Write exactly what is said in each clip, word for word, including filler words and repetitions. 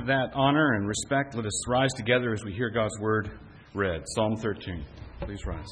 of that honor and respect, let us rise together as we hear God's word read. Psalm thirteen. Please rise.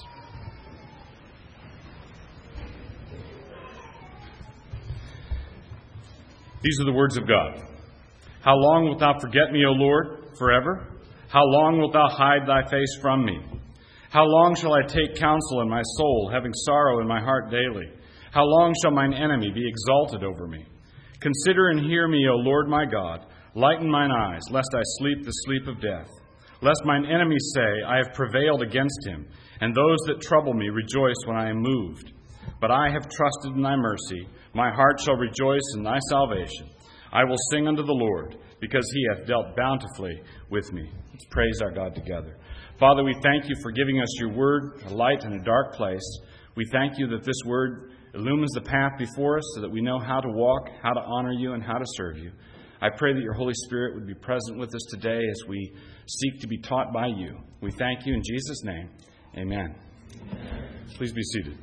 These are the words of God. How long wilt thou forget me, O Lord, forever? How long wilt thou hide thy face from me? How long shall I take counsel in my soul, having sorrow in my heart daily? How long shall mine enemy be exalted over me? Consider and hear me, O Lord my God. Lighten mine eyes, lest I sleep the sleep of death. Lest mine enemies say, I have prevailed against him, and those that trouble me rejoice when I am moved. But I have trusted in thy mercy. My heart shall rejoice in thy salvation. I will sing unto the Lord, because he hath dealt bountifully with me. Let's praise our God together. Father, we thank you for giving us your word, a light in a dark place. We thank you that this word illumines the path before us so that we know how to walk, how to honor you, and how to serve you. I pray that your Holy Spirit would be present with us today as we seek to be taught by you. We thank you in Jesus' name. Amen. Amen. Please be seated.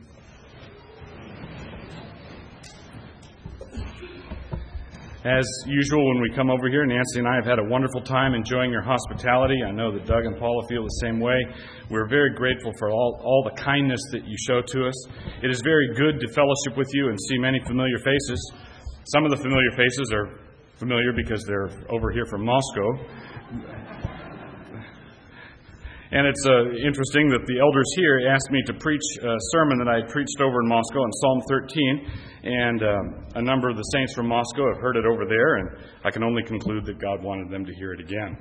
As usual, when we come over here, Nancy and I have had a wonderful time enjoying your hospitality. I know that Doug and Paula feel the same way. We're very grateful for all, all the kindness that you show to us. It is very good to fellowship with you and see many familiar faces. Some of the familiar faces are familiar because they're over here from Moscow. And it's uh, interesting that the elders here asked me to preach a sermon that I had preached over in Moscow on Psalm thirteen. And um, a number of the saints from Moscow have heard it over there, and I can only conclude that God wanted them to hear it again.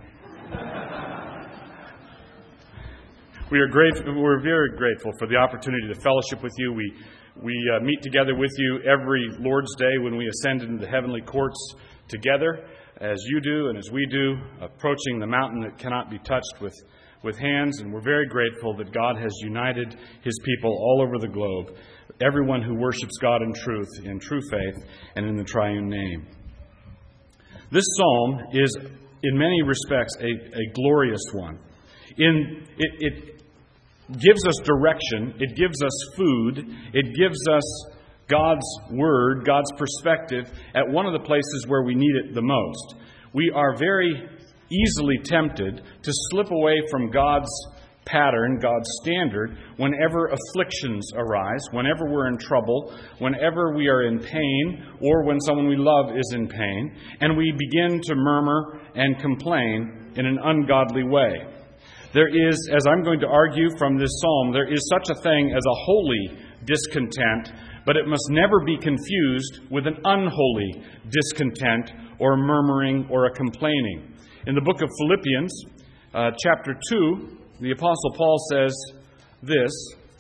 we are grateful, we're very grateful for the opportunity to fellowship with you. We, we uh, meet together with you every Lord's Day when we ascend into the heavenly courts together, as you do and as we do, approaching the mountain that cannot be touched with with hands, and we're very grateful that God has united his people all over the globe, everyone who worships God in truth, in true faith, and in the triune name. This psalm is, in many respects, a, a glorious one. In it, it gives us direction, it gives us food, it gives us God's word, God's perspective at one of the places where we need it the most. We are very easily tempted to slip away from God's pattern, God's standard, whenever afflictions arise, whenever we're in trouble, whenever we are in pain, or when someone we love is in pain, and we begin to murmur and complain in an ungodly way. There is, as I'm going to argue from this psalm, there is such a thing as a holy discontent, but it must never be confused with an unholy discontent or a murmuring or a complaining. In the book of Philippians, uh, chapter two, the Apostle Paul says this,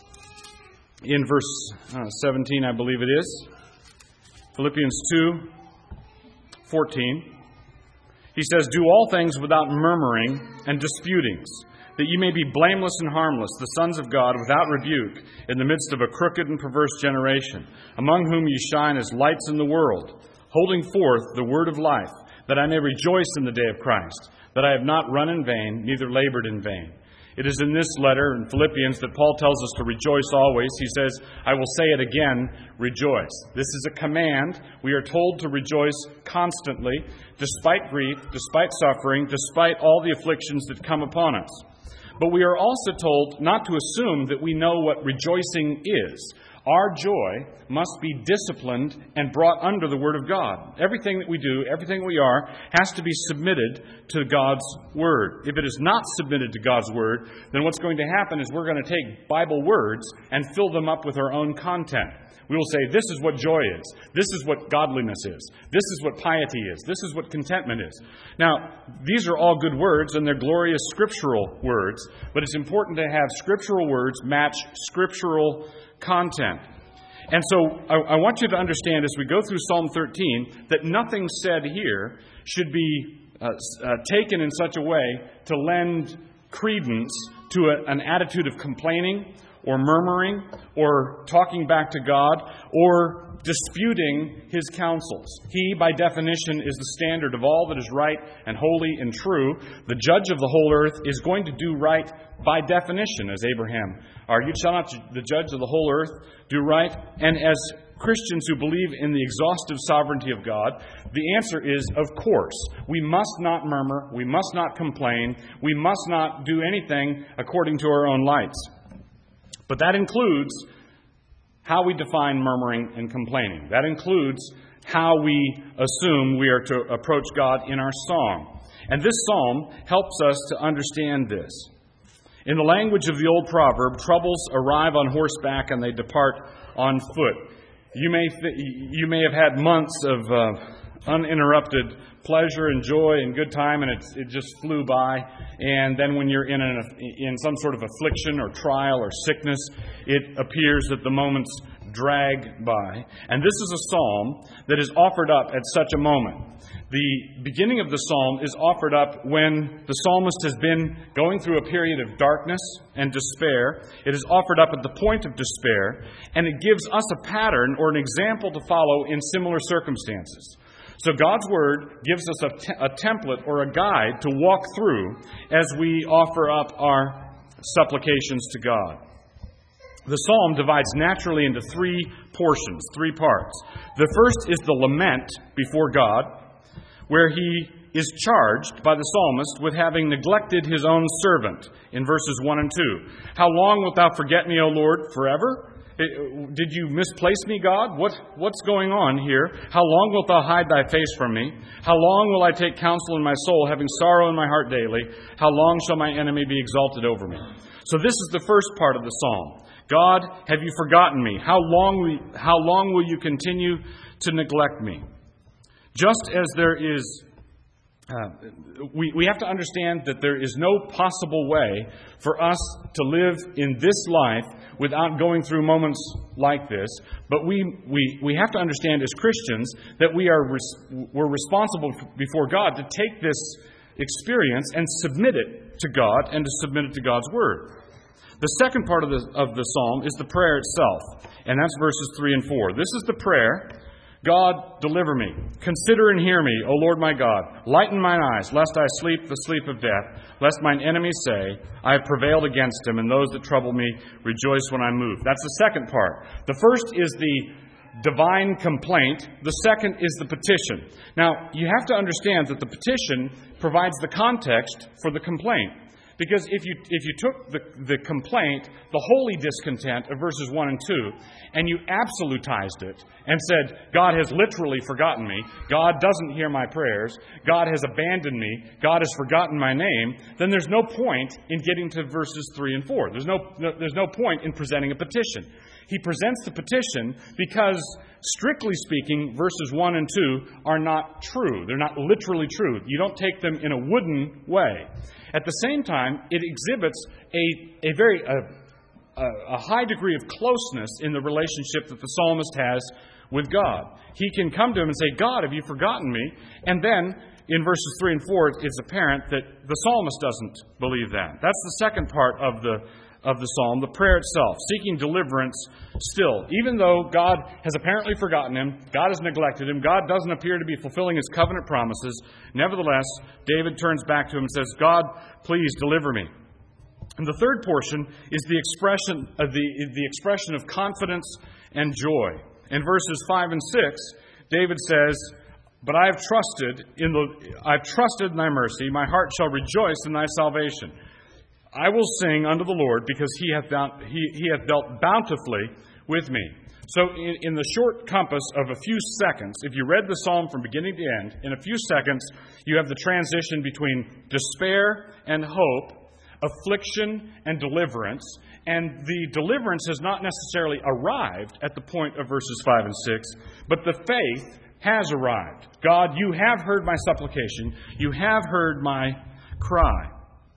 in verse uh, seventeen, I believe it is. Philippians two, fourteen. He says, "Do all things without murmuring and disputings, that ye may be blameless and harmless, the sons of God, without rebuke, in the midst of a crooked and perverse generation, among whom ye shine as lights in the world, holding forth the word of life, that I may rejoice in the day of Christ, that I have not run in vain, neither labored in vain." It is in this letter, in Philippians, that Paul tells us to rejoice always. He says, I will say it again, rejoice. This is a command. We are told to rejoice constantly, despite grief, despite suffering, despite all the afflictions that come upon us. But we are also told not to assume that we know what rejoicing is. Our joy must be disciplined and brought under the Word of God. Everything that we do, everything we are, has to be submitted to God's Word. If it is not submitted to God's Word, then what's going to happen is we're going to take Bible words and fill them up with our own content. We will say, this is what joy is. This is what godliness is. This is what piety is. This is what contentment is. Now, these are all good words, and they're glorious scriptural words, but it's important to have scriptural words match scriptural content. And so I, I want you to understand as we go through Psalm thirteen that nothing said here should be uh, uh, taken in such a way to lend credence to a, an attitude of complaining or murmuring or talking back to God or disputing His counsels. He, by definition, is the standard of all that is right and holy and true. The judge of the whole earth is going to do right by definition, as Abraham argued. Shall not the judge of the whole earth do right? And as Christians who believe in the exhaustive sovereignty of God, the answer is, of course. We must not murmur. We must not complain. We must not do anything according to our own lights. But that includes how we define murmuring and complaining. That includes how we assume we are to approach God in our song. And this psalm helps us to understand this. In the language of the old proverb, troubles arrive on horseback and they depart on foot. You may th- you may have had months of uh, uninterrupted pleasure and joy and good time, and it, it just flew by. And then when you're in an, in some sort of affliction or trial or sickness, it appears that the moments drag by. And this is a psalm that is offered up at such a moment. The beginning of the psalm is offered up when the psalmist has been going through a period of darkness and despair. It is offered up at the point of despair, and it gives us a pattern or an example to follow in similar circumstances. So God's Word gives us a, te- a template or a guide to walk through as we offer up our supplications to God. The psalm divides naturally into three portions, three parts. The first is the lament before God, where he is charged by the psalmist with having neglected his own servant in verses one and two. How long wilt thou forget me, O Lord, forever? Did you misplace me, God? What, what's going on here? How long wilt thou hide thy face from me? How long will I take counsel in my soul, having sorrow in my heart daily? How long shall my enemy be exalted over me? So this is the first part of the psalm. God, have you forgotten me? How long will, how long will you continue to neglect me? Just as there is, uh, we, we have to understand that there is no possible way for us to live in this life without going through moments like this. But we, we, we have to understand as Christians that we are res- we're responsible before God to take this experience and submit it to God and to submit it to God's Word. The second part of the, of the psalm is the prayer itself, and that's verses three and four. This is the prayer. God, deliver me. Consider and hear me, O Lord my God. Lighten mine eyes, lest I sleep the sleep of death, lest mine enemies say, I have prevailed against him, and those that trouble me rejoice when I move. That's the second part. The first is the divine complaint. The second is the petition. Now, you have to understand that the petition provides the context for the complaint. Because if you if you took the, the complaint, the holy discontent of verses one and two, and you absolutized it and said, God has literally forgotten me, God doesn't hear my prayers, God has abandoned me, God has forgotten my name, then there's no point in getting to verses three and four. There's no, no there's no point in presenting a petition. He presents the petition because, strictly speaking, verses one and two are not true. They're not literally true. You don't take them in a wooden way. At the same time, it exhibits a, a very a, a high degree of closeness in the relationship that the psalmist has with God. He can come to him and say, God, have you forgotten me? And then, in verses three and four, it's apparent that the psalmist doesn't believe that. That's the second part of the of the psalm, the prayer itself, seeking deliverance still. Even though God has apparently forgotten him, God has neglected him, God doesn't appear to be fulfilling his covenant promises, nevertheless, David turns back to him and says, God, please deliver me. And the third portion is the expression of the, the expression of confidence and joy. In verses five and six, David says, But I have trusted in the I've trusted in thy mercy, my heart shall rejoice in thy salvation. I will sing unto the Lord, because he hath, dealt, he, he hath dealt bountifully with me. So in, in the short compass of a few seconds, if you read the psalm from beginning to end, in a few seconds, you have the transition between despair and hope, affliction and deliverance. And the deliverance has not necessarily arrived at the point of verses five and six, but the faith has arrived. God, you have heard my supplication. You have heard my cry.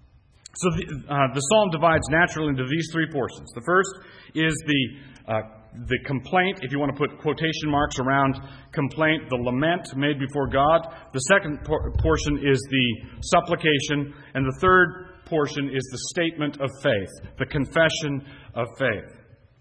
So the, uh, the psalm divides naturally into these three portions. The first is the uh, the complaint, if you want to put quotation marks around complaint, the lament made before God. The second por- portion is the supplication. And the third portion is the statement of faith, the confession of faith.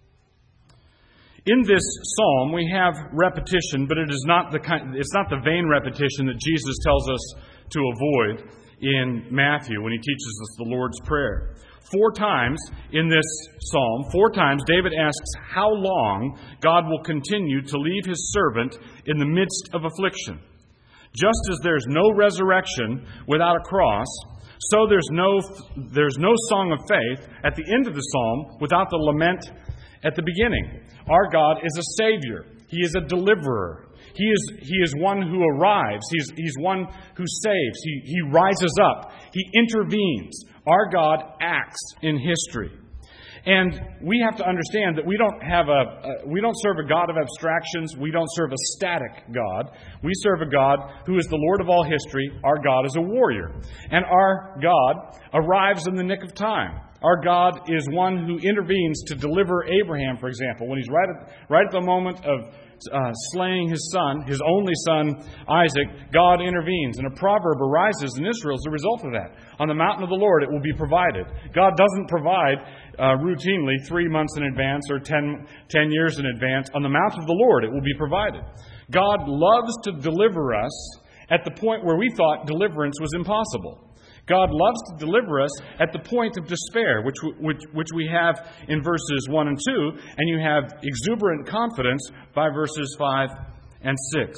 In this psalm, we have repetition, but it is not the kind, it's not the vain repetition that Jesus tells us to avoid in Matthew when he teaches us the Lord's Prayer. Four times in this psalm, four times David asks how long God will continue to leave his servant in the midst of affliction. Just as there's no resurrection without a cross, so there's no there's no song of faith at the end of the psalm without the lament at the beginning. Our God is a Savior. He is a deliverer. He is He is one who arrives. He's He's one who saves. He He rises up. He intervenes. Our God acts in history. And we have to understand that we don't have a, a we don't serve a God of abstractions. We don't serve a static God. We serve a God who is the Lord of all history. Our God is a warrior. And our God arrives in the nick of time. Our God is one who intervenes to deliver Abraham, for example, when he's right at, right at the moment of uh, slaying his son, his only son, Isaac. God intervenes, and a proverb arises in Israel as a result of that. On the mountain of the Lord it will be provided. God doesn't provide uh, routinely three months in advance or ten, ten years in advance. On the mountain of the Lord it will be provided. God loves to deliver us at the point where we thought deliverance was impossible. God loves to deliver us at the point of despair, which, which, which we have in verses one and two, and you have exuberant confidence by verses five and six.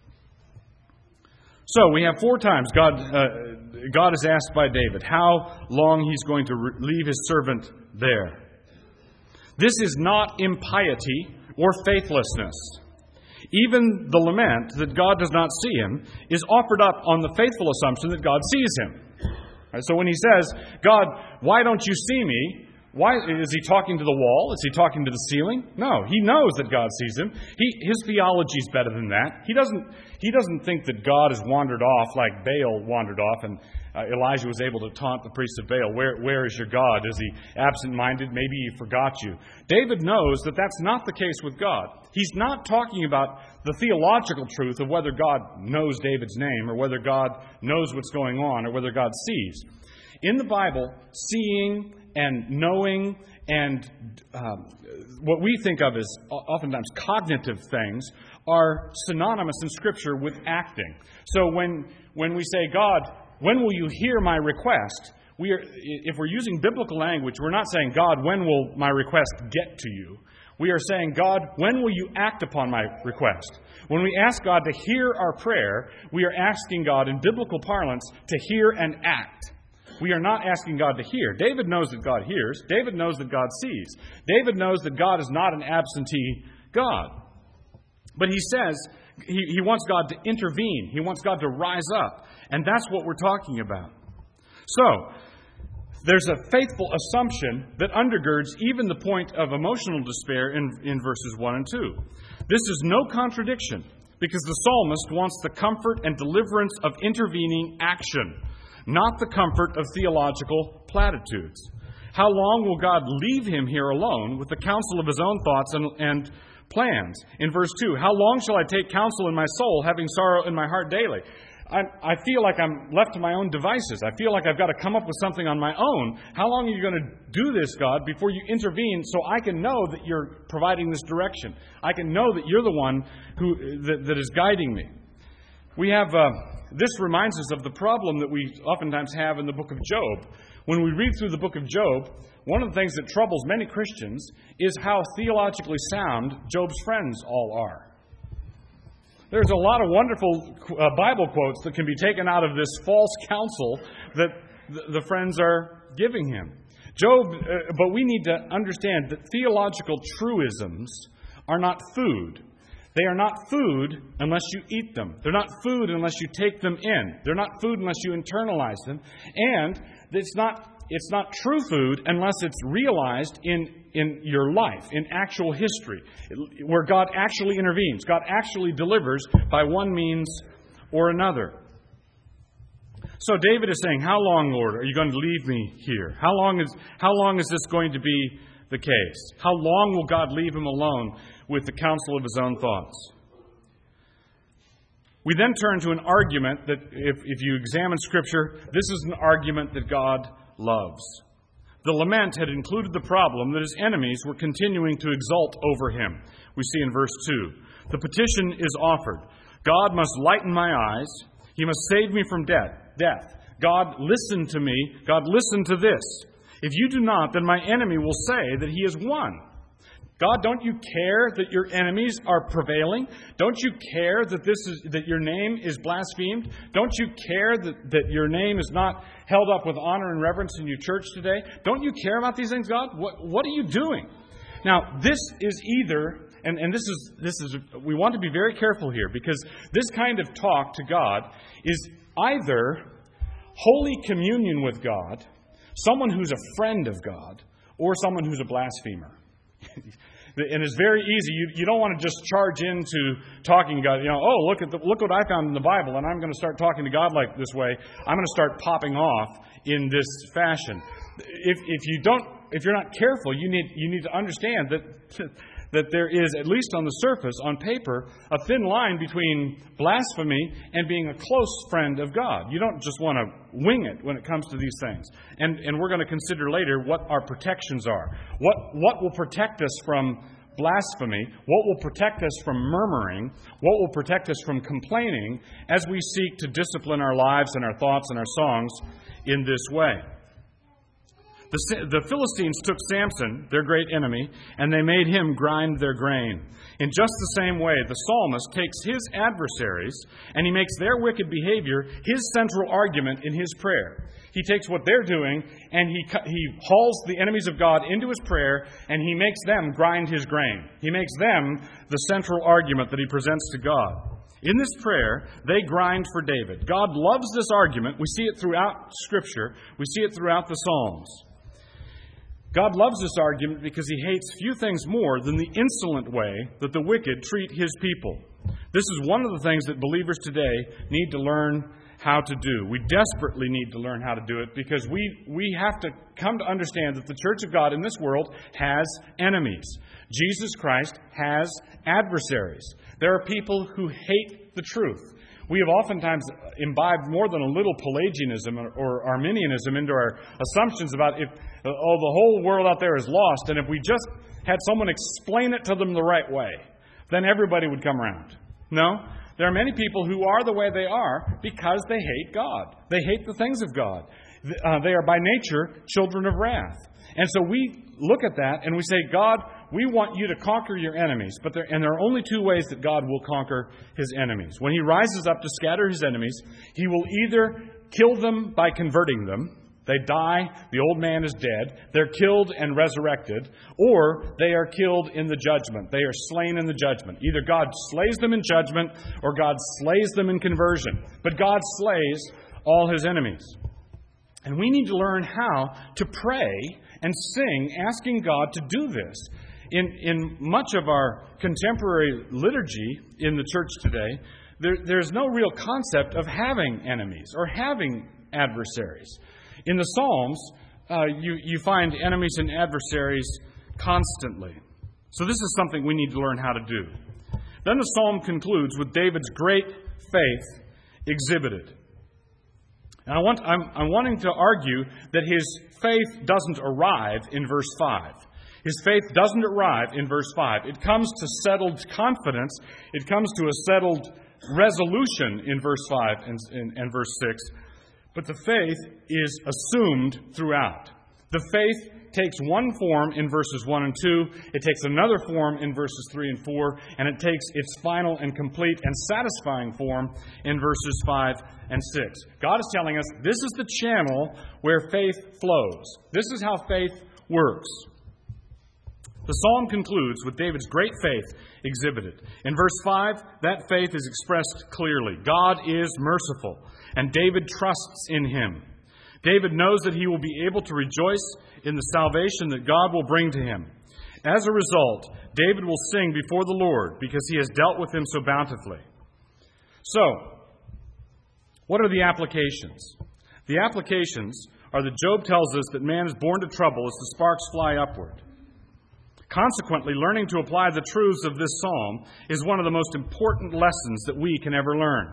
So we have four times God, uh, God is asked by David how long he's going to re- leave his servant there. This is not impiety or faithlessness. Even the lament that God does not see him is offered up on the faithful assumption that God sees him. Right, so when he says, God, why don't you see me? Why is he talking to the wall? Is he talking to the ceiling? No, he knows that God sees him. He, his theology is better than that. He doesn't, he doesn't think that God has wandered off like Baal wandered off and uh, Elijah was able to taunt the priest of Baal. Where, where is your God? Is he absent-minded? Maybe he forgot you. David knows that that's not the case with God. He's not talking about the theological truth of whether God knows David's name or whether God knows what's going on or whether God sees. In the Bible, seeing and knowing and um, what we think of as oftentimes cognitive things are synonymous in Scripture with acting. So when when we say, God, when will you hear my request? We are, if we're using biblical language, we're not saying, God, when will my request get to you? We are saying, God, when will you act upon my request? When we ask God to hear our prayer, we are asking God in biblical parlance to hear and act. We are not asking God to hear. David knows that God hears. David knows that God sees. David knows that God is not an absentee God. But he says he, he wants God to intervene. He wants God to rise up. And that's what we're talking about. So, there's a faithful assumption that undergirds even the point of emotional despair in, in verses one and two. This is no contradiction because the psalmist wants the comfort and deliverance of intervening action, not the comfort of theological platitudes. How long will God leave him here alone with the counsel of his own thoughts and, and plans? In verse two, how long shall I take counsel in my soul, having sorrow in my heart daily? I, I feel like I'm left to my own devices. I feel like I've got to come up with something on my own. How long are you going to do this, God, before you intervene so I can know that you're providing this direction? I can know that you're the one who that, that is guiding me. We have... Uh, This reminds us of the problem that we oftentimes have in the book of Job. When we read through the book of Job, one of the things that troubles many Christians is how theologically sound Job's friends all are. There's a lot of wonderful uh, Bible quotes that can be taken out of this false counsel that the friends are giving him. Job, uh, but we need to understand that theological truisms are not food. They are not food unless you eat them. They're not food unless you take them in. They're not food unless you internalize them. And it's not it's not true food unless it's realized in, in your life, in actual history, where God actually intervenes. God actually delivers by one means or another. So David is saying, how long, Lord, are you going to leave me here? How long is how long is this going to be the case? How long will God leave him alone with the counsel of his own thoughts? We then turn to an argument that, if, if you examine Scripture, this is an argument that God loves. The lament had included the problem that his enemies were continuing to exult over him. We see in verse two. The petition is offered. God must lighten my eyes. He must save me from death. Death. God, listen to me. God, listen to this. If you do not, then my enemy will say that he has won. God, don't you care that your enemies are prevailing? Don't you care that this is that your name is blasphemed? Don't you care that, that your name is not held up with honor and reverence in your church today? Don't you care about these things, God? What what are you doing? Now, this is either, and, and this is this is we want to be very careful here, because this kind of talk to God is either holy communion with God, someone who's a friend of God, or someone who's a blasphemer. And it's very easy. You, you don't want to just charge into talking to God. You know, oh, look at the, look what I found in the Bible, and I'm going to start talking to God like this way. I'm going to start popping off in this fashion. If if you don't, if you're not careful, you need you need to understand that that there is, at least on the surface, on paper, a thin line between blasphemy and being a close friend of God. You don't just want to wing it when it comes to these things. And and we're going to consider later what our protections are. What what will protect us from blasphemy? What will protect us from murmuring? What will protect us from complaining as we seek to discipline our lives and our thoughts and our songs in this way? The, the Philistines took Samson, their great enemy, and they made him grind their grain. In just the same way, the psalmist takes his adversaries and he makes their wicked behavior his central argument in his prayer. He takes what they're doing and he he hauls the enemies of God into his prayer, and he makes them grind his grain. He makes them the central argument that he presents to God. In this prayer, they grind for David. God loves this argument. We see it throughout Scripture. We see it throughout the Psalms. God loves this argument because he hates few things more than the insolent way that the wicked treat his people. This is one of the things that believers today need to learn how to do. We desperately need to learn how to do it, because we, we have to come to understand that the Church of God in this world has enemies. Jesus Christ has adversaries. There are people who hate the truth. We have oftentimes imbibed more than a little Pelagianism or Arminianism into our assumptions about if, oh, the whole world out there is lost, and if we just had someone explain it to them the right way, then everybody would come around. No, there are many people who are the way they are because they hate God. They hate the things of God. Uh, they are by nature children of wrath. And so we look at that and we say, God, we want you to conquer your enemies. But there, and there are only two ways that God will conquer his enemies. When he rises up to scatter his enemies, he will either kill them by converting them. They die, the old man is dead, they're killed and resurrected, or they are killed in the judgment. They are slain in the judgment. Either God slays them in judgment or God slays them in conversion. But God slays all his enemies. And we need to learn how to pray and sing, asking God to do this. In, in much of our contemporary liturgy in the church today, there, there's no real concept of having enemies or having adversaries. In the Psalms, uh, you, you find enemies and adversaries constantly. So this is something we need to learn how to do. Then the psalm concludes with David's great faith exhibited. And I want, I'm, I'm wanting to argue that his faith doesn't arrive in verse five. His faith doesn't arrive in verse five. It comes to settled confidence. It comes to a settled resolution in verse five and, and, and verse six. But the faith is assumed throughout. The faith takes one form in verses one and two. It takes another form in verses three and four. And it takes its final and complete and satisfying form in verses five and six. God is telling us this is the channel where faith flows. This is how faith works. The psalm concludes with David's great faith exhibited. In verse five, that faith is expressed clearly. God is merciful, and David trusts in him. David knows that he will be able to rejoice in the salvation that God will bring to him. As a result, David will sing before the Lord because he has dealt with him so bountifully. So, what are the applications? The applications are that Job tells us that man is born to trouble as the sparks fly upward. Consequently, learning to apply the truths of this psalm is one of the most important lessons that we can ever learn.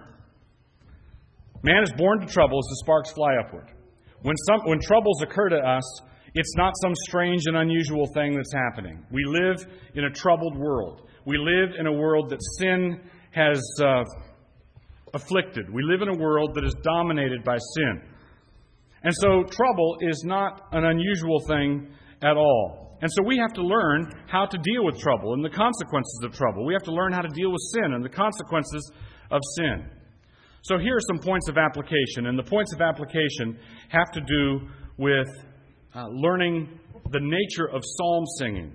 Man is born to trouble as the sparks fly upward. When some, when troubles occur to us It's not some strange and unusual thing that's happening. We live in a troubled world. We live in a world that sin has uh, afflicted. We live in a world that is dominated by sin. And so trouble is not an unusual thing at all. And so we have to learn how to deal with trouble and the consequences of trouble. We have to learn how to deal with sin and the consequences of sin. So here are some points of application. And the points of application have to do with uh, learning the nature of psalm singing.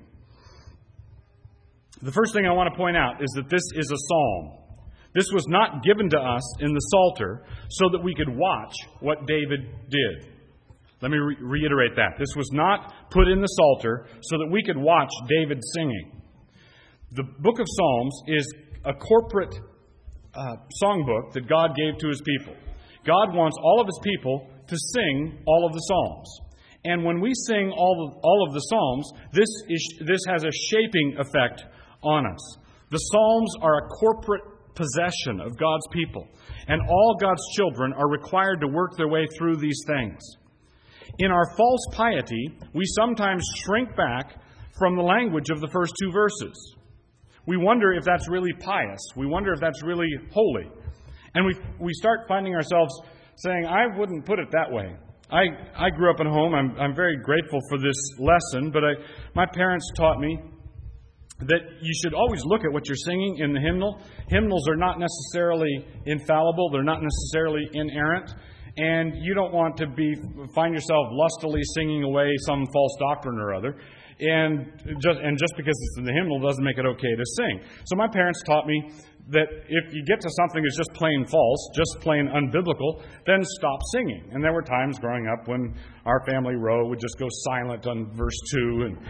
The first thing I want to point out is that this is a psalm. This was not given to us in the Psalter so that we could watch what David did. Let me re- reiterate that. This was not put in the Psalter so that we could watch David singing. The book of Psalms is a corporate uh, songbook that God gave to His people. God wants all of His people to sing all of the Psalms. And when we sing all of, all of the Psalms, this is, this has a shaping effect on us. The Psalms are a corporate possession of God's people, and all God's children are required to work their way through these things. In our false piety, we sometimes shrink back from the language of the first two verses. We wonder if that's really pious. We wonder if that's really holy. And we we start finding ourselves saying, I wouldn't put it that way. I, I grew up in a home, I'm, I'm very grateful for this lesson, but I, my parents taught me that you should always look at what you're singing in the hymnal. Hymnals are not necessarily infallible. They're not necessarily inerrant. And you don't want to be find yourself lustily singing away some false doctrine or other. And just, and just because it's in the hymnal doesn't make it okay to sing. So my parents taught me that if you get to something that's just plain false, just plain unbiblical, then stop singing. And there were times growing up when our family row would just go silent on verse two, and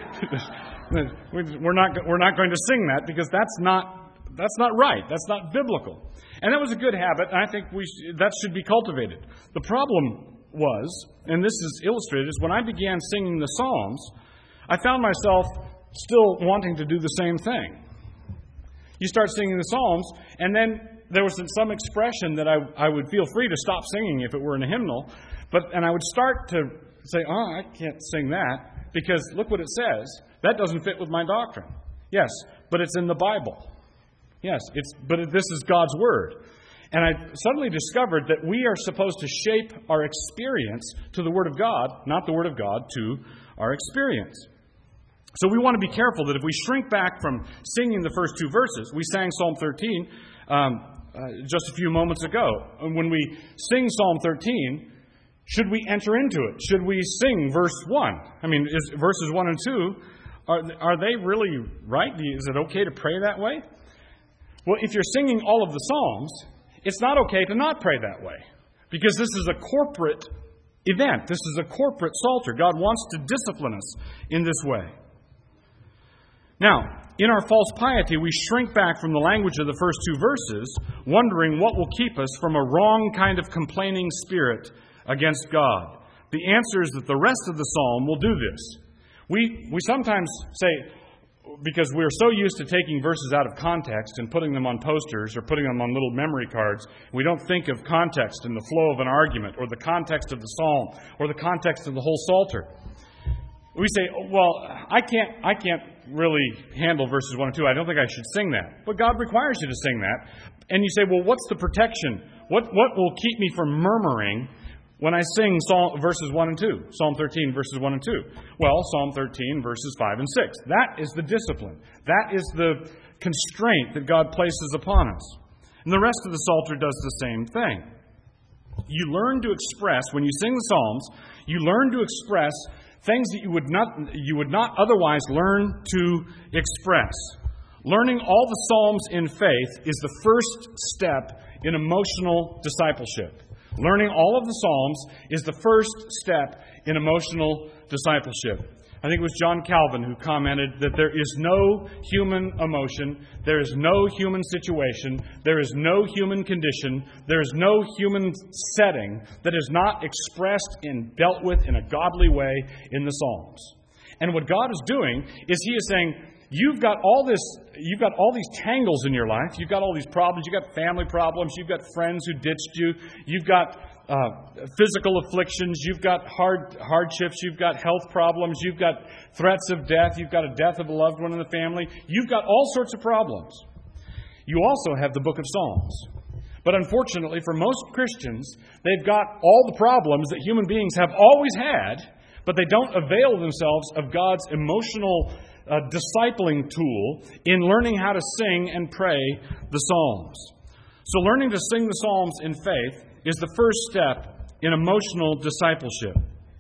we're not we're not going to sing that because that's not that's not right. That's not biblical. And that was a good habit, and I think we sh- that should be cultivated. The problem was, and this is illustrated, is when I began singing the Psalms, I found myself still wanting to do the same thing. You start singing the Psalms, and then there was some expression that I, I would feel free to stop singing if it were in a hymnal, but and I would start to say, oh, I can't sing that, because look what it says. That doesn't fit with my doctrine. Yes, but it's in the Bible. Yes, it's but this is God's Word. And I suddenly discovered that we are supposed to shape our experience to the Word of God, not the Word of God to our experience. So we want to be careful that if we shrink back from singing the first two verses, we sang Psalm thirteen um, uh, just a few moments ago. And when we sing Psalm thirteen, should we enter into it? Should we sing verse one? I mean, is verses one and two, are, are they really right? Is it okay to pray that way? Well, if you're singing all of the Psalms, it's not okay to not pray that way, because this is a corporate event. This is a corporate psalter. God wants to discipline us in this way. Now, in our false piety, we shrink back from the language of the first two verses, wondering what will keep us from a wrong kind of complaining spirit against God. The answer is that the rest of the psalm will do this. We, we sometimes say, because we're so used to taking verses out of context and putting them on posters or putting them on little memory cards, we don't think of context and the flow of an argument or the context of the psalm or the context of the whole psalter. We say, well, I can't I can't really handle verses one and two. I don't think I should sing that. But God requires you to sing that. And you say, well, what's the protection? What what will keep me from murmuring when I sing Psalm, verses one and two? Psalm thirteen, verses one and two. Well, Psalm thirteen, verses five and six. That is the discipline. That is the constraint that God places upon us. And the rest of the Psalter does the same thing. You learn to express, when you sing the Psalms, you learn to express things that you would not you would not otherwise learn to express. Learning all the Psalms in faith is the first step in emotional discipleship. Learning all of the Psalms is the first step in emotional discipleship. I think it was John Calvin who commented that there is no human emotion, there is no human situation, there is no human condition, there is no human setting that is not expressed and dealt with in a godly way in the Psalms. And what God is doing is He is saying, You've got all this, you've got all these tangles in your life. You've got all these problems. You've got family problems. You've got friends who ditched you. You've got uh, physical afflictions, you've got hard hardships, you've got health problems, you've got threats of death, you've got a death of a loved one in the family, you've got all sorts of problems. You also have the book of Psalms. But unfortunately, for most Christians, they've got all the problems that human beings have always had, but they don't avail themselves of God's emotional uh, discipling tool in learning how to sing and pray the Psalms. So learning to sing the Psalms in faith is the first step in emotional discipleship.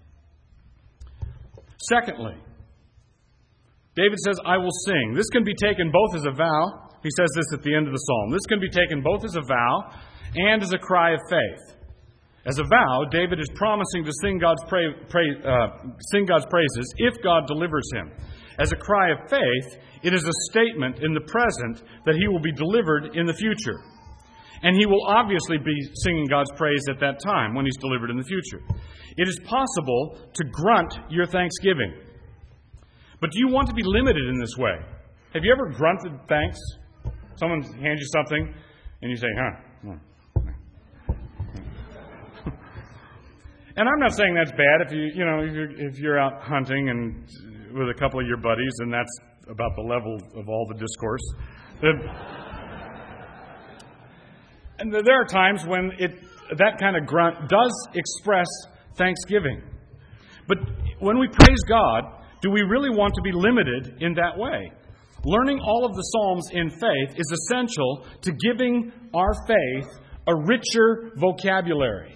Secondly, David says, I will sing. This can be taken both as a vow. He says this at the end of the psalm. This can be taken both as a vow and as a cry of faith. As a vow, David is promising to sing God's, pray, pray, uh, sing God's praises if God delivers him. As a cry of faith, it is a statement in the present that he will be delivered in the future. And he will obviously be singing God's praise at that time when he's delivered in the future. It is possible to grunt your thanksgiving. But do you want to be limited in this way? Have you ever grunted thanks? Someone hands you something and you say, huh? And I'm not saying that's bad if you, you know, if you're, if you're out hunting and with a couple of your buddies, and that's about the level of all the discourse. And there are times when it that kind of grunt does express thanksgiving. But when we praise God, do we really want to be limited in that way? Learning all of the Psalms in faith is essential to giving our faith a richer vocabulary.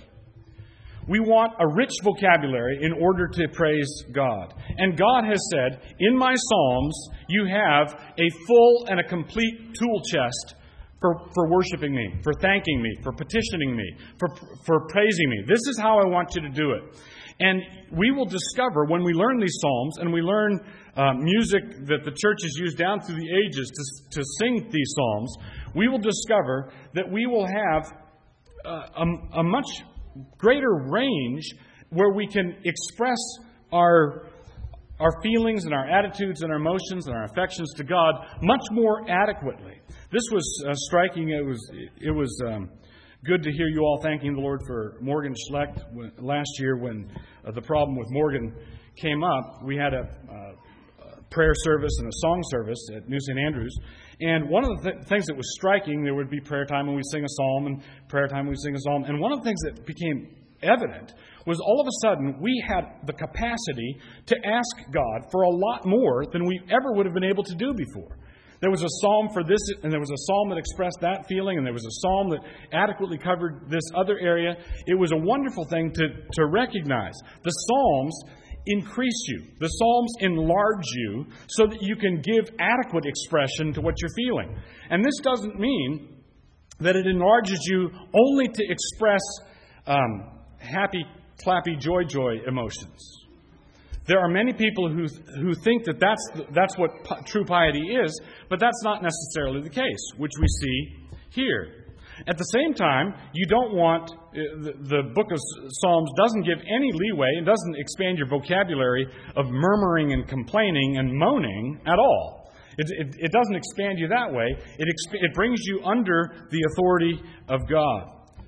We want a rich vocabulary in order to praise God. And God has said, in my Psalms, you have a full and a complete tool chest for, for worshiping me, for thanking me, for petitioning me, for, for praising me. This is how I want you to do it. And we will discover when we learn these Psalms and we learn uh, music that the church has used down through the ages to, to sing these Psalms, we will discover that we will have uh, a, a much greater range where we can express our our feelings and our attitudes and our emotions and our affections to God much more adequately. This was uh, striking. It was it was um, good to hear you all thanking the Lord for Morgan Schlecht. Last year when uh, the problem with Morgan came up, we had a, uh, a prayer service and a song service at New Saint Andrews. And one of the th- things that was striking, there would be prayer time when we sing a psalm, and prayer time when we sing a psalm. And one of the things that became evident was all of a sudden we had the capacity to ask God for a lot more than we ever would have been able to do before. There was a psalm for this, and there was a psalm that expressed that feeling, and there was a psalm that adequately covered this other area. It was a wonderful thing to, to recognize. The Psalms increase you. The Psalms enlarge you so that you can give adequate expression to what you're feeling. And this doesn't mean that it enlarges you only to express um, happy, clappy, joy, joy emotions. There are many people who who think that that's that's what p- true piety is, but that's not necessarily the case, which we see here. At the same time, you don't want, the, the book of Psalms doesn't give any leeway and doesn't expand your vocabulary of murmuring and complaining and moaning at all. It, it, it doesn't expand you that way. It, exp- it brings you under the authority of God.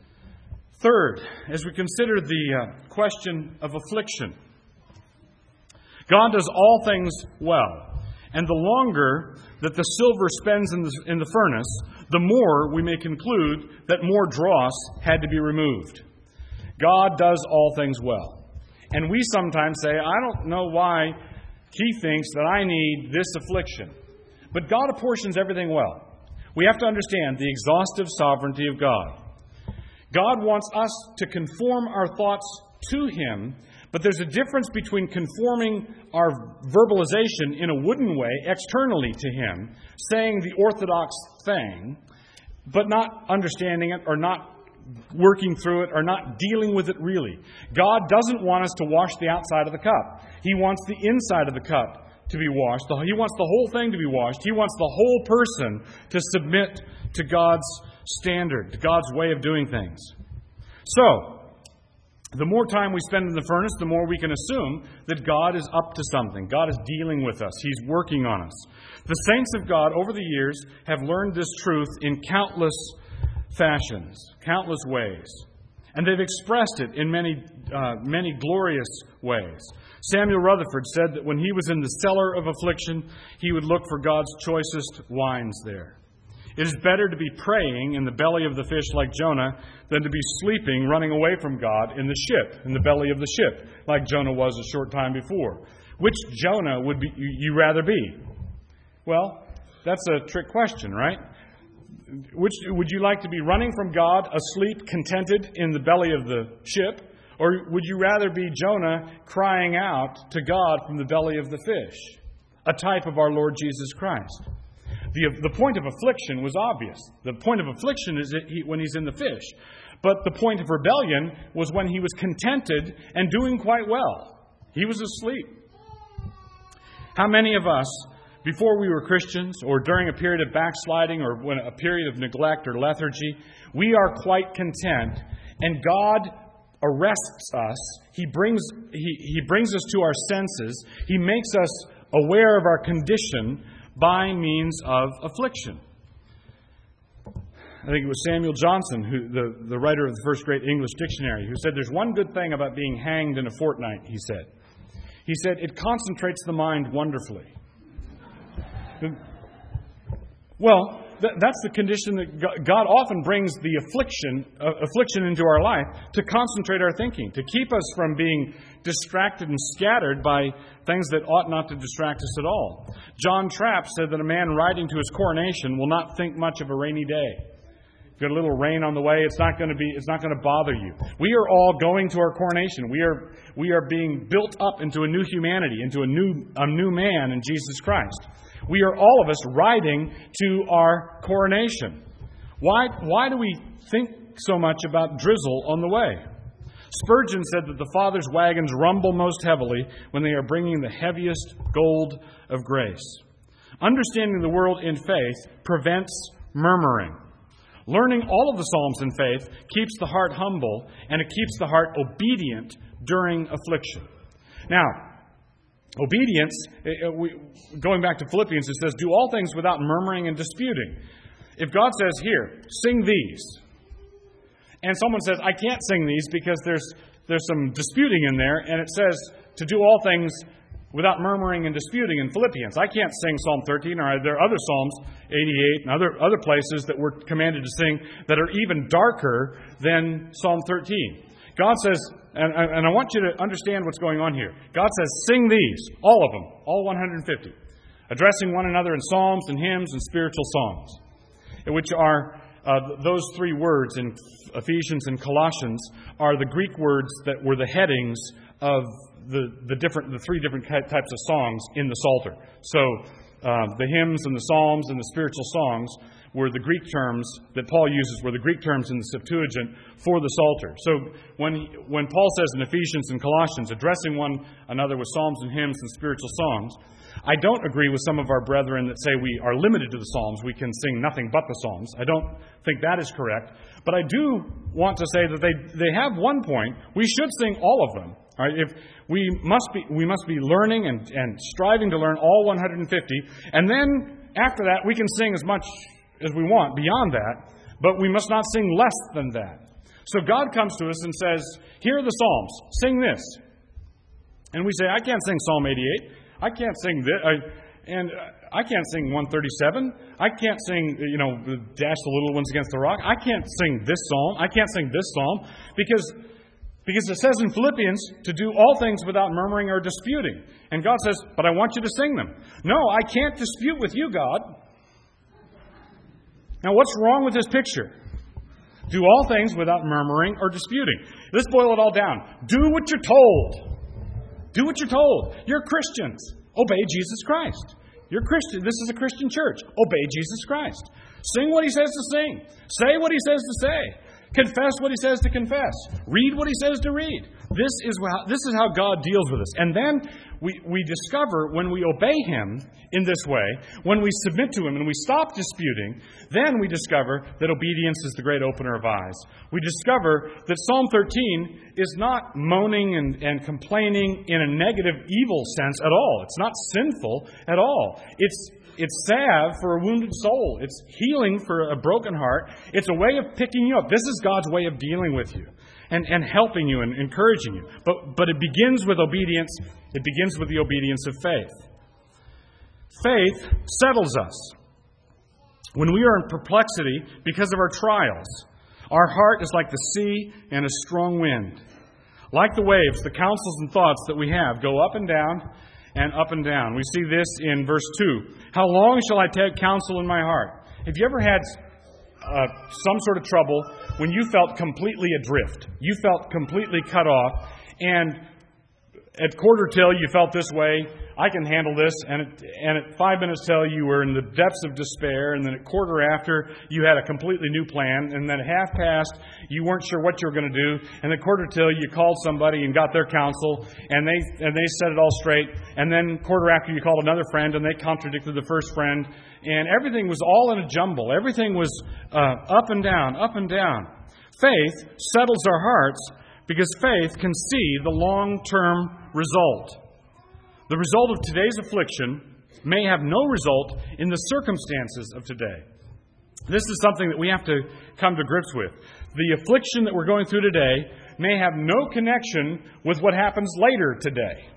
Third, as we consider the uh, question of affliction, God does all things well. And the longer that the silver spends in the, in the furnace, the more we may conclude that more dross had to be removed. God does all things well. And we sometimes say, I don't know why he thinks that I need this affliction. But God apportions everything well. We have to understand the exhaustive sovereignty of God. God wants us to conform our thoughts to him, but there's a difference between conforming our verbalization in a wooden way externally to him, saying the orthodox thing, but not understanding it or not working through it or not dealing with it really. God doesn't want us to wash the outside of the cup. He wants the inside of the cup to be washed. He wants the whole thing to be washed. He wants the whole person to submit to God's standard, to God's way of doing things. So, the more time we spend in the furnace, the more we can assume that God is up to something. God is dealing with us. He's working on us. The saints of God over the years have learned this truth in countless fashions, countless ways. And they've expressed it in many, uh, many glorious ways. Samuel Rutherford said that when he was in the cellar of affliction, he would look for God's choicest wines there. It is better to be praying in the belly of the fish like Jonah than to be sleeping, running away from God in the ship, in the belly of the ship, like Jonah was a short time before. Which Jonah would be, you rather be? Well, that's a trick question, right? Which would you like to be running from God, asleep, contented in the belly of the ship? Or would you rather be Jonah crying out to God from the belly of the fish? A type of our Lord Jesus Christ. The, the point of affliction was obvious. The point of affliction is that he, when he's in the fish. But the point of rebellion was when he was contented and doing quite well. He was asleep. How many of us, before we were Christians, or during a period of backsliding, or when a period of neglect or lethargy, we are quite content, and God arrests us. He brings, he, he brings us to our senses. He makes us aware of our condition by means of affliction. I think it was Samuel Johnson, who, the, the writer of the first great English dictionary, who said, "There's one good thing about being hanged in a fortnight," he said. He said, "It concentrates the mind wonderfully." Well, th- that's the condition that God, God often brings the affliction, uh, affliction into our life to concentrate our thinking, to keep us from being distracted and scattered by things that ought not to distract us at all. John Trapp said that a man riding to his coronation will not think much of a rainy day. If you've got a little rain on the way, it's not going to be, it's not going to bother you. We are all going to our coronation. We are, we are being built up into a new humanity, into a new, a new man in Jesus Christ. We are all of us riding to our coronation. Why, why do we think so much about drizzle on the way? Spurgeon said that the Father's wagons rumble most heavily when they are bringing the heaviest gold of grace. Understanding the world in faith prevents murmuring. Learning all of the Psalms in faith keeps the heart humble, and it keeps the heart obedient during affliction. Now, obedience, going back to Philippians, it says, "Do all things without murmuring and disputing." If God says, "Here, sing these," and someone says, "I can't sing these because there's there's some disputing in there," and it says to do all things without murmuring and disputing in Philippians. I can't sing Psalm thirteen, or there are other Psalms, eighty-eight, and other, other places that we're commanded to sing that are even darker than Psalm thirteen. God says, and, and I want you to understand what's going on here. God says, sing these, all of them, all one hundred fifty, addressing one another in psalms and hymns and spiritual songs, which are uh, those three words in Ephesians and Colossians are the Greek words that were the headings of the, the different, the three different types of songs in the Psalter. So uh, the hymns and the psalms and the spiritual songs were the Greek terms that Paul uses, were the Greek terms in the Septuagint for the Psalter. So when he, when Paul says in Ephesians and Colossians, addressing one another with psalms and hymns and spiritual songs, I don't agree with some of our brethren that say we are limited to the Psalms. We can sing nothing but the Psalms. I don't think that is correct. But I do want to say that they, they have one point. We should sing all of them. All right? If we must be we must be learning and, and striving to learn all one hundred fifty. And then after that, we can sing as much as we want beyond that. But we must not sing less than that. So God comes to us and says, here are the Psalms. Sing this. And we say, I can't sing Psalm eighty-eight. I can't sing this, I, and I can't sing one thirty-seven. I can't sing, you know, dash the little ones against the rock. I can't sing this psalm. I can't sing this psalm because, because it says in Philippians to do all things without murmuring or disputing. And God says, but I want you to sing them. No, I can't dispute with you, God. Now, what's wrong with this picture? Do all things without murmuring or disputing. Let's boil it all down. Do what you're told. Do what you're told. You're Christians. Obey Jesus Christ. You're Christian. This is a Christian church. Obey Jesus Christ. Sing what he says to sing. Say what he says to say. Confess what he says to confess. Read what he says to read. This is how, this is how God deals with us. And then we, we discover when we obey him in this way, when we submit to him and we stop disputing, then we discover that obedience is the great opener of eyes. We discover that Psalm thirteen is not moaning and, and complaining in a negative, evil sense at all. It's not sinful at all. It's It's salve for a wounded soul. It's healing for a broken heart. It's a way of picking you up. This is God's way of dealing with you. and, and helping you and encouraging you. But, but it begins with obedience. It begins with the obedience of faith. Faith settles us. When we are in perplexity because of our trials, our heart is like the sea and a strong wind. Like the waves, the counsels and thoughts that we have go up and down and up and down. We see this in verse two. How long shall I take counsel in my heart? Have you ever had uh, some sort of trouble when you felt completely adrift? You felt completely cut off, and at quarter till you felt this way, I can handle this, and at, and at five minutes till you were in the depths of despair, and then at quarter after you had a completely new plan, and then at half past you weren't sure what you were going to do, and at quarter till you called somebody and got their counsel, and they and they set it all straight, and then quarter after you called another friend and they contradicted the first friend, and everything was all in a jumble. Everything was uh, up and down, up and down. Faith settles our hearts because faith can see the long-term result. The result of today's affliction may have no result in the circumstances of today. This is something that we have to come to grips with. The affliction that we're going through today may have no connection with what happens later today.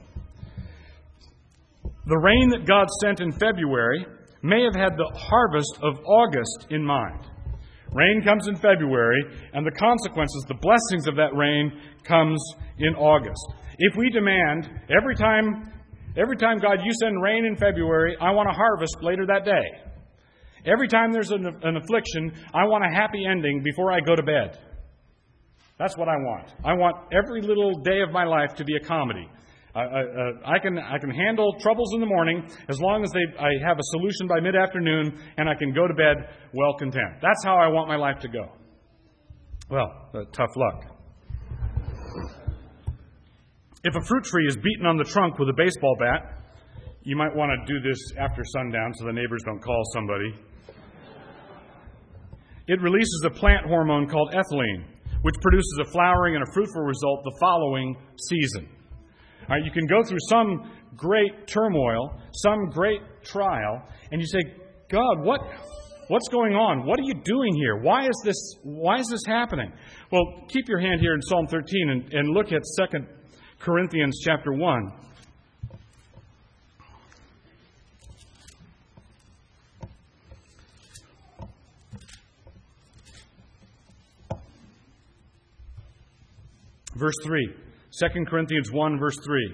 The rain that God sent in February may have had the harvest of August in mind. Rain comes in February, and the consequences, the blessings of that rain, comes in August. If we demand every time, every time, God, you send rain in February, I want a harvest later that day. Every time there's an, an affliction, I want a happy ending before I go to bed. That's what I want. I want every little day of my life to be a comedy. I, I, I can I can handle troubles in the morning as long as they I have a solution by mid-afternoon, and I can go to bed well content. That's how I want my life to go. Well, uh, tough luck. If a fruit tree is beaten on the trunk with a baseball bat, you might want to do this after sundown so the neighbors don't call somebody. It releases a plant hormone called ethylene, which produces a flowering and a fruitful result the following season. All right, you can go through some great turmoil, some great trial, and you say, God, what, what's going on? What are you doing here? Why is this, why is this happening? Well, keep your hand here in Psalm thirteen and, and look at Second Corinthians chapter one. Verse three. Second Corinthians one, verse three.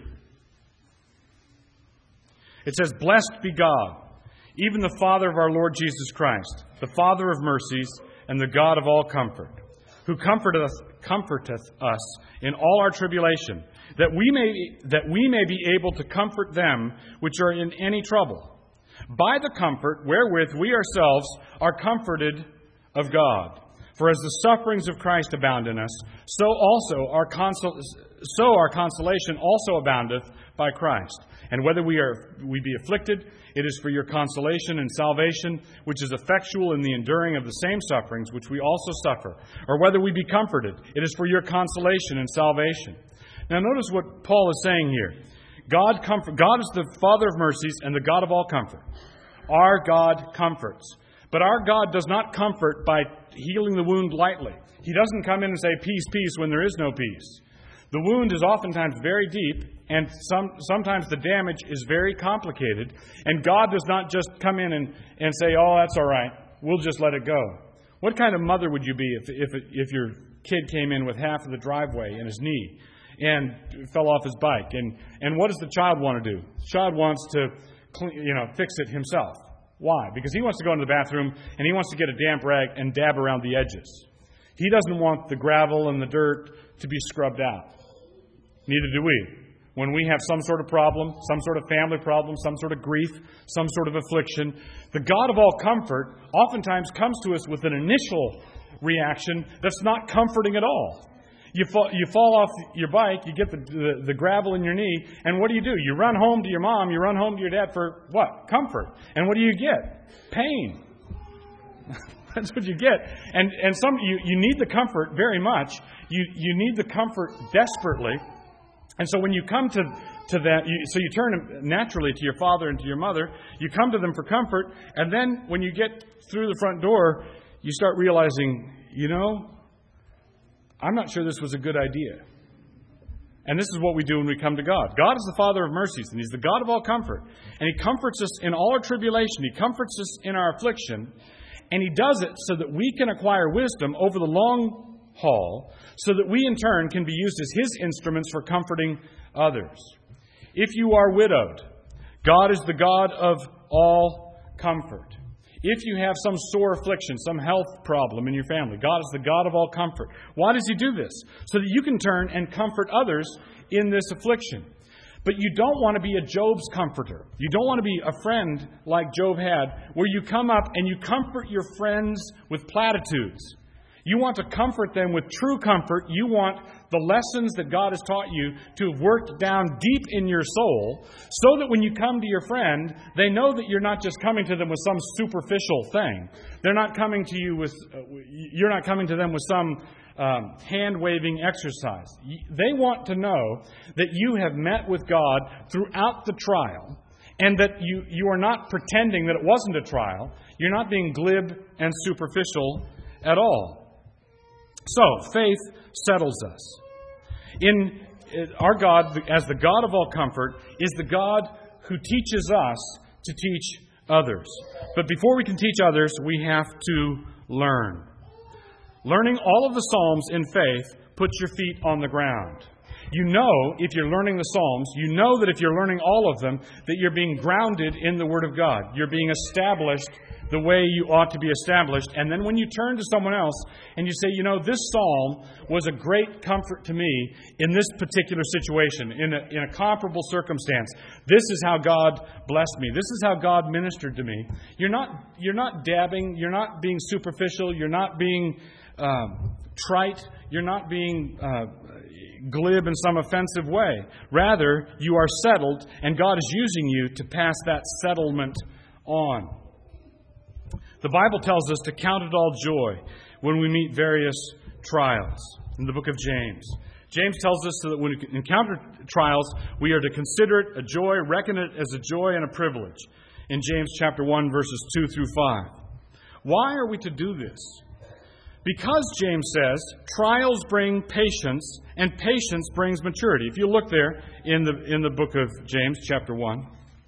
It says, Blessed be God, even the Father of our Lord Jesus Christ, the Father of mercies and the God of all comfort, who comforteth, comforteth us in all our tribulation, that we may that we may be able to comfort them which are in any trouble, by the comfort wherewith we ourselves are comforted of God. For as the sufferings of Christ abound in us, so also our consol- so our consolation also aboundeth by Christ. And whether we are we be afflicted, it is for your consolation and salvation, which is effectual in the enduring of the same sufferings which we also suffer. Or whether we be comforted, it is for your consolation and salvation. Now notice what Paul is saying here. God comfort, God is the Father of mercies and the God of all comfort. Our God comforts. But our God does not comfort by healing the wound lightly. He doesn't come in and say, peace, peace, when there is no peace. The wound is oftentimes very deep, and some, sometimes the damage is very complicated. And God does not just come in and, and say, oh, that's all right, we'll just let it go. What kind of mother would you be if, if, if your kid came in with half of the driveway in his knee and fell off his bike? And, and what does the child want to do? The child wants to clean, you know, fix it himself. Why? Because he wants to go into the bathroom and he wants to get a damp rag and dab around the edges. He doesn't want the gravel and the dirt to be scrubbed out. Neither do we. When we have some sort of problem, some sort of family problem, some sort of grief, some sort of affliction, the God of all comfort oftentimes comes to us with an initial reaction that's not comforting at all. You fall, you fall off your bike, you get the, the, the gravel in your knee, and what do you do? You run home to your mom, you run home to your dad for what? Comfort. And what do you get? Pain. That's what you get. And and some you, you need the comfort very much. You you need the comfort desperately. And so when you come to, to that, you, so you turn naturally to your father and to your mother, you come to them for comfort, and then when you get through the front door, you start realizing, you know, I'm not sure this was a good idea. And this is what we do when we come to God. God is the Father of mercies, and He's the God of all comfort. And He comforts us in all our tribulation. He comforts us in our affliction. And He does it so that we can acquire wisdom over the long haul, so that we in turn can be used as His instruments for comforting others. If you are widowed, God is the God of all comfort. If you have some sore affliction, some health problem in your family, God is the God of all comfort. Why does He do this? So that you can turn and comfort others in this affliction. But you don't want to be a Job's comforter. You don't want to be a friend like Job had, where you come up and you comfort your friends with platitudes. You want to comfort them with true comfort. You want the lessons that God has taught you to have worked down deep in your soul, so that when you come to your friend, they know that you're not just coming to them with some superficial thing. They're not coming to you with, uh, you're not coming to them with some um, hand-waving exercise. They want to know that you have met with God throughout the trial, and that you, you are not pretending that it wasn't a trial. You're not being glib and superficial at all. So, faith settles us. In our God, as the God of all comfort, is the God who teaches us to teach others. But before we can teach others, we have to learn. Learning all of the Psalms in faith puts your feet on the ground. You know, if you're learning the Psalms, you know that if you're learning all of them, that you're being grounded in the Word of God. You're being established the way you ought to be established. And then when you turn to someone else and you say, you know, this psalm was a great comfort to me in this particular situation, in a, in a comparable circumstance. This is how God blessed me. This is how God ministered to me. You're not, you're not dabbing. You're not being superficial. You're not being um, trite. You're not being uh, glib in some offensive way. Rather, you are settled, and God is using you to pass that settlement on. The Bible tells us to count it all joy when we meet various trials in the book of James. James tells us that when we encounter trials, we are to consider it a joy, reckon it as a joy and a privilege in James chapter one, verses two through five. Why are we to do this? Because James says, trials bring patience, and patience brings maturity. If you look there in the, in the book of James chapter one.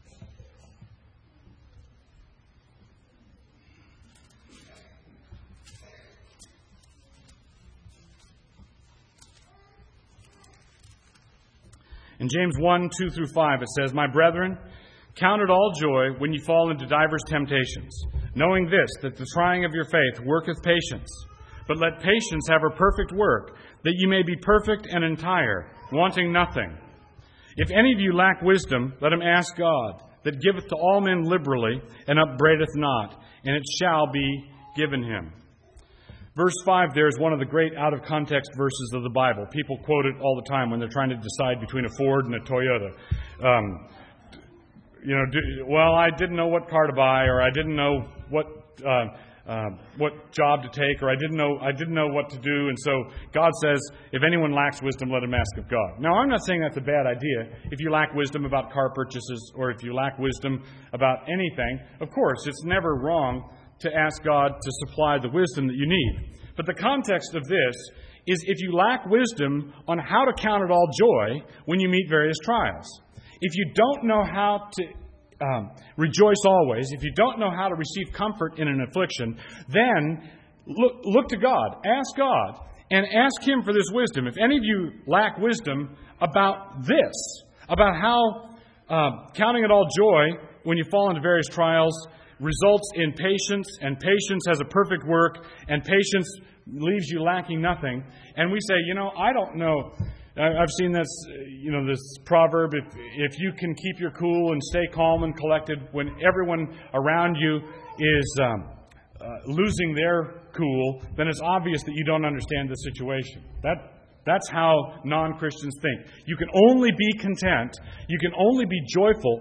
In James one, two through five, it says, My brethren, count it all joy when you fall into divers temptations, knowing this, that the trying of your faith worketh patience. But let patience have her perfect work, that you may be perfect and entire, wanting nothing. If any of you lack wisdom, let him ask God, that giveth to all men liberally, and upbraideth not, and it shall be given him. Verse five there is one of the great out-of-context verses of the Bible. People quote it all the time when they're trying to decide between a Ford and a Toyota. Um, you know, do, well, I didn't know what car to buy, or I didn't know what uh, uh, what job to take, or I didn't know I didn't know what to do. And so God says, if anyone lacks wisdom, let him ask of God. Now, I'm not saying that's a bad idea. If you lack wisdom about car purchases, or if you lack wisdom about anything, of course, it's never wrong to ask God to supply the wisdom that you need. But the context of this is if you lack wisdom on how to count it all joy when you meet various trials. If you don't know how to um, rejoice always, if you don't know how to receive comfort in an affliction, then look, look to God. Ask God and ask Him for this wisdom. If any of you lack wisdom about this, about how uh, counting it all joy when you fall into various trials results in patience, and patience has a perfect work, and patience leaves you lacking nothing. And we say, you know, I don't know. I've seen this, you know, this proverb, if, if you can keep your cool and stay calm and collected when everyone around you is um, uh, losing their cool, then it's obvious that you don't understand the situation. That That's how non-Christians think. You can only be content, you can only be joyful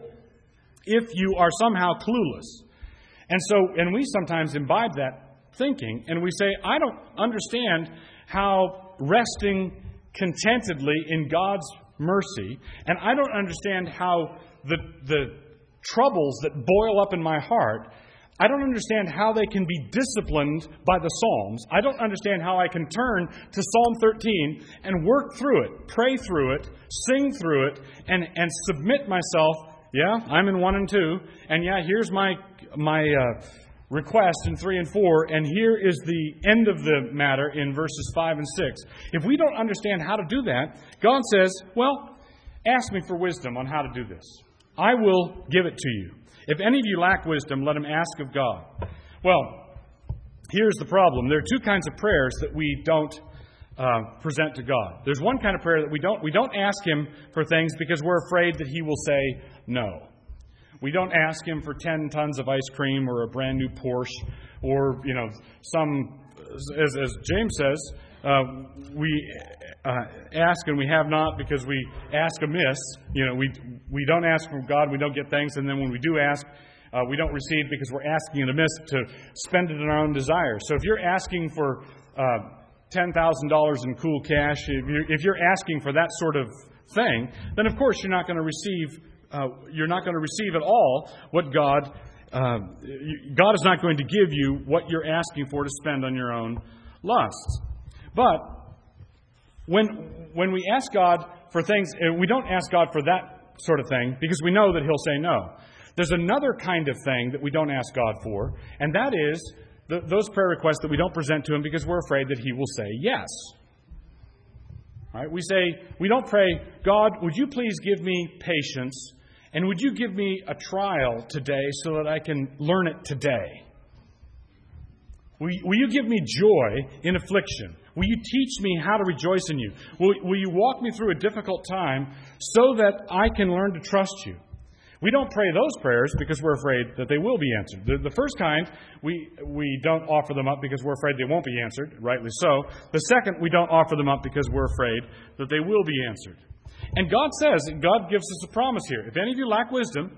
if you are somehow clueless. And so, and we sometimes imbibe that thinking, and we say, I don't understand how resting contentedly in God's mercy, and I don't understand how the the troubles that boil up in my heart, I don't understand how they can be disciplined by the Psalms. I don't understand how I can turn to Psalm thirteen and work through it, pray through it, sing through it, and, and submit myself. Yeah, I'm in one and two, and yeah, here's my my uh, request in three and four, and here is the end of the matter in verses five and six. If we don't understand how to do that, God says, well, ask me for wisdom on how to do this. I will give it to you. If any of you lack wisdom, let him ask of God. Well, here's the problem. There are two kinds of prayers that we don't uh, present to God. There's one kind of prayer that we don't we don't ask him for things because we're afraid that he will say no. We don't ask him for ten tons of ice cream or a brand new Porsche or, you know, some, as, as James says, uh, we uh, ask and we have not because we ask amiss. You know, we we don't ask from God, we don't get thanks, and then when we do ask, uh, we don't receive because we're asking it amiss to spend it in our own desires. So if you're asking for uh, ten thousand dollars in cool cash, if you're, if you're asking for that sort of thing, then of course you're not going to receive. Uh, you're not going to receive at all what God. Uh, God is not going to give you what you're asking for to spend on your own lusts. But when when we ask God for things, we don't ask God for that sort of thing because we know that He'll say no. There's another kind of thing that we don't ask God for, and that is the, those prayer requests that we don't present to Him because we're afraid that He will say yes. All right? We say, we don't pray, God, would you please give me patience, and would you give me a trial today so that I can learn it today? Will, will you give me joy in affliction? Will you teach me how to rejoice in you? Will, will you walk me through a difficult time so that I can learn to trust you? We don't pray those prayers because we're afraid that they will be answered. The, the first kind, we, we don't offer them up because we're afraid they won't be answered, rightly so. The second, we don't offer them up because we're afraid that they will be answered. And God says, God gives us a promise here. If any of you lack wisdom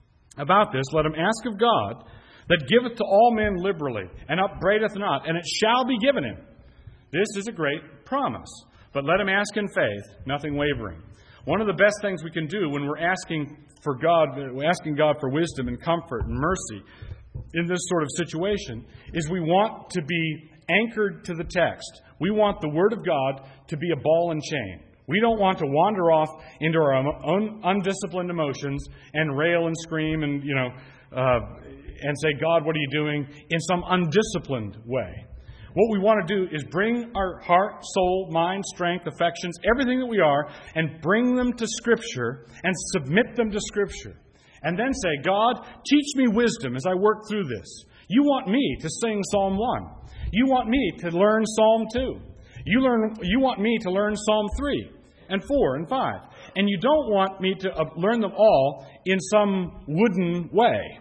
about this, let him ask of God, that giveth to all men liberally, and upbraideth not, and it shall be given him. This is a great promise. But let him ask in faith, nothing wavering. One of the best things we can do when we're asking for God, we're asking God for wisdom and comfort and mercy in this sort of situation, is we want to be anchored to the text. We want the Word of God to be a ball and chain. We don't want to wander off into our own undisciplined emotions and rail and scream and, you know, uh, and say, God, what are you doing, in some undisciplined way. What we want to do is bring our heart, soul, mind, strength, affections, everything that we are, and bring them to Scripture and submit them to Scripture. And then say, God, teach me wisdom as I work through this. You want me to sing Psalm one. You want me to learn Psalm two. You learn. You want me to learn Psalm three and four and five. And you don't want me to learn them all in some wooden way.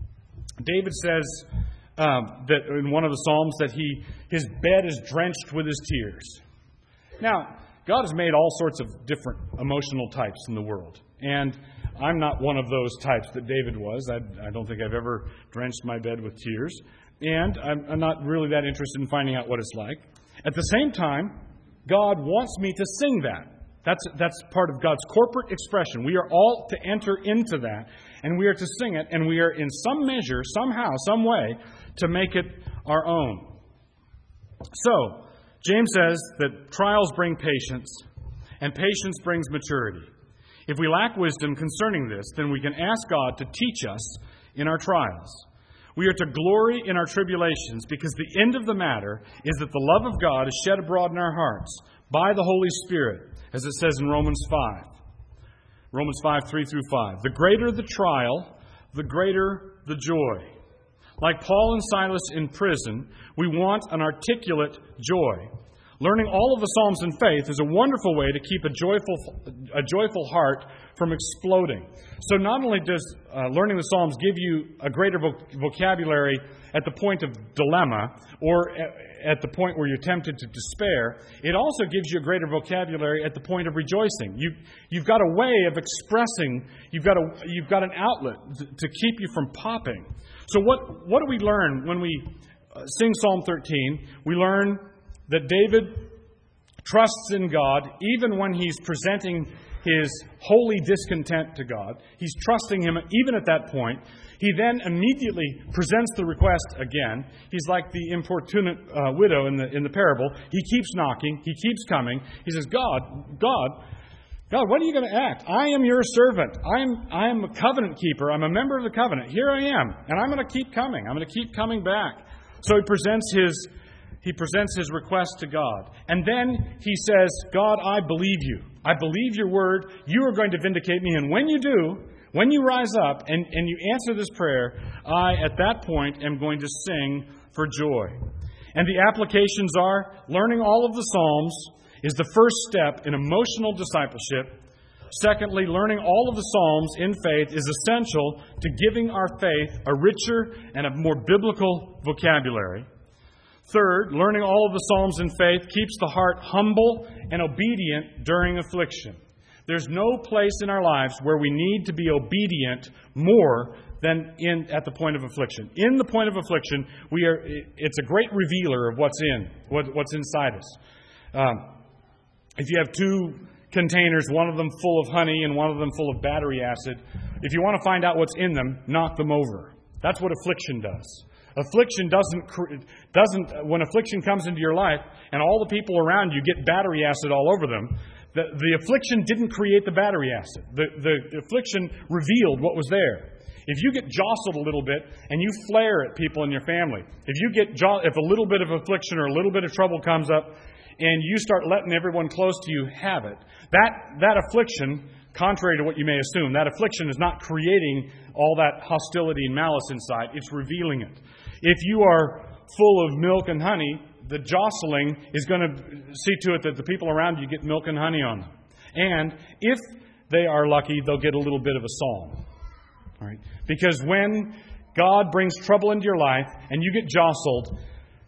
David says um, that in one of the Psalms that he his bed is drenched with his tears. Now, God has made all sorts of different emotional types in the world. And I'm not one of those types that David was. I, I don't think I've ever drenched my bed with tears. And I'm, I'm not really that interested in finding out what it's like. At the same time, God wants me to sing that. That's, that's part of God's corporate expression. We are all to enter into that, and we are to sing it, and we are in some measure, somehow, some way, to make it our own. So, James says that trials bring patience, and patience brings maturity. If we lack wisdom concerning this, then we can ask God to teach us in our trials. We are to glory in our tribulations because the end of the matter is that the love of God is shed abroad in our hearts by the Holy Spirit, as it says in Romans five. Romans five, three through five. The greater the trial, the greater the joy. Like Paul and Silas in prison, we want an articulate joy. Learning all of the Psalms in faith is a wonderful way to keep a joyful, a joyful heart from exploding. So not only does uh, learning the Psalms give you a greater voc- vocabulary at the point of dilemma or at the point where you're tempted to despair, it also gives you a greater vocabulary at the point of rejoicing. You, you've got a way of expressing, you've got, a, you've got an outlet to keep you from popping. So what, what do we learn when we uh, sing Psalm thirteen? We learn that David trusts in God, even when he's presenting his holy discontent to God. He's trusting Him even at that point. He then immediately presents the request again. He's like the importunate uh, widow in the in the parable. He keeps knocking. He keeps coming. He says, God, God, God, when are you going to act? I am your servant. I am, I am a covenant keeper. I'm a member of the covenant. Here I am. And I'm going to keep coming. I'm going to keep coming back. So he presents his He presents his request to God. And then he says, God, I believe you. I believe your word. You are going to vindicate me. And when you do, when you rise up and, and you answer this prayer, I, at that point, am going to sing for joy. And the applications are, learning all of the Psalms is the first step in emotional discipleship. Secondly, learning all of the Psalms in faith is essential to giving our faith a richer and a more biblical vocabulary. Third, learning all of the Psalms in faith keeps the heart humble and obedient during affliction. There's no place in our lives where we need to be obedient more than in at the point of affliction. In the point of affliction, we are. It's a great revealer of what's in, what, what's inside us. Um, if you have two containers, one of them full of honey and one of them full of battery acid, if you want to find out what's in them, knock them over. That's what affliction does. Affliction doesn't, doesn't, when affliction comes into your life and all the people around you get battery acid all over them, the, the affliction didn't create the battery acid. The, the affliction revealed what was there. If you get jostled a little bit and you flare at people in your family, if you get jo- if a little bit of affliction or a little bit of trouble comes up and you start letting everyone close to you have it, that, that affliction, contrary to what you may assume, that affliction is not creating all that hostility and malice inside. It's revealing it. If you are full of milk and honey, the jostling is going to see to it that the people around you get milk and honey on them. And if they are lucky, they'll get a little bit of a psalm. All right? Because when God brings trouble into your life and you get jostled,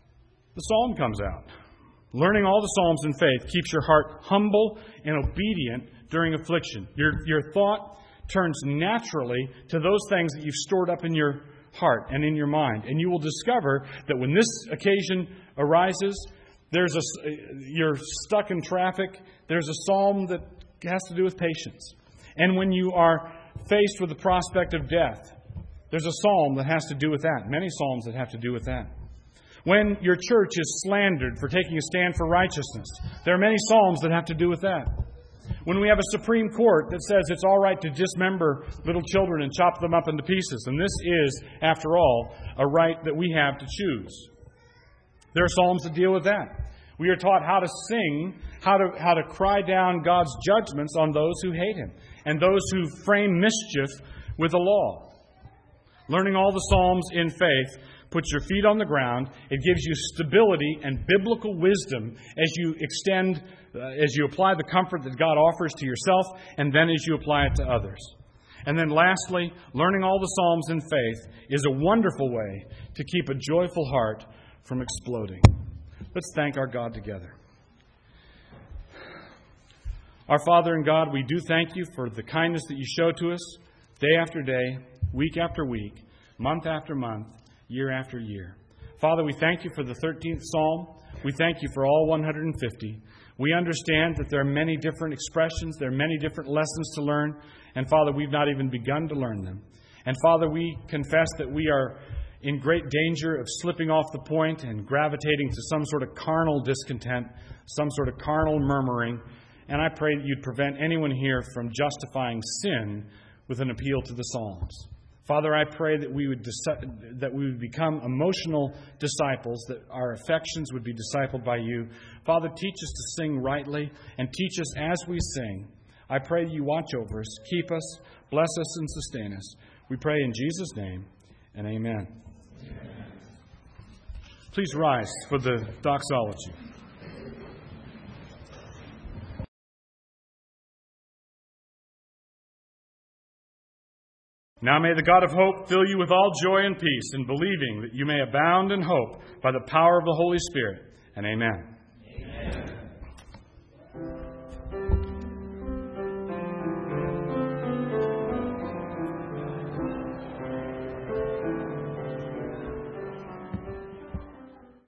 the psalm comes out. Learning all the Psalms in faith keeps your heart humble and obedient during affliction. Your, your thought turns naturally to those things that you've stored up in your heart and in your mind. And you will discover that when this occasion arises, there's a, you're stuck in traffic, there's a psalm that has to do with patience. And when you are faced with the prospect of death, there's a psalm that has to do with that. Many psalms that have to do with that. When your church is slandered for taking a stand for righteousness, there are many psalms that have to do with that. When we have a Supreme Court that says it's all right to dismember little children and chop them up into pieces, and this is, after all, a right that we have to choose. There are psalms that deal with that. We are taught how to sing, how to how to cry down God's judgments on those who hate Him and those who frame mischief with the law. Learning all the psalms in faith puts your feet on the ground. It gives you stability and biblical wisdom as you extend, uh, as you apply the comfort that God offers to yourself, and then as you apply it to others. And then lastly, learning all the Psalms in faith is a wonderful way to keep a joyful heart from exploding. Let's thank our God together. Our Father and God, we do thank you for the kindness that you show to us day after day, week after week, month after month, year after year. Father, we thank you for the thirteenth Psalm. We thank you for all one hundred fifty. We understand that there are many different expressions, there are many different lessons to learn, and Father, we've not even begun to learn them. And Father, we confess that we are in great danger of slipping off the point and gravitating to some sort of carnal discontent, some sort of carnal murmuring. And I pray that you'd prevent anyone here from justifying sin with an appeal to the Psalms. Father, I pray that we would deci- that we would become emotional disciples, that our affections would be discipled by you. Father, teach us to sing rightly and teach us as we sing. I pray that you watch over us, keep us, bless us, and sustain us. We pray in Jesus' name, and amen. Amen. Please rise for the doxology. Now may the God of hope fill you with all joy and peace in believing that you may abound in hope by the power of the Holy Spirit. And amen. Amen.